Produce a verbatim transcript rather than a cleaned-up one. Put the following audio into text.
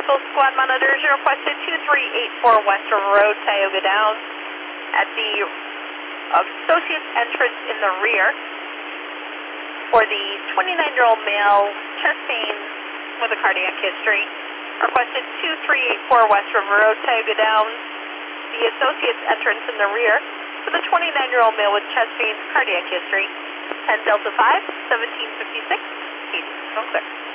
Medical Squad monitors, you requested two three eight four West River Road, Tioga Downs, at the Associates entrance in the rear for the twenty-nine-year-old male, chest pain with a cardiac history. Requested two three eight four West River Road, Tioga Downs, the Associates entrance in the rear for the twenty-nine-year-old male with chest pain, cardiac history. ten Delta five, seventeen fifty-six, eighty, clear.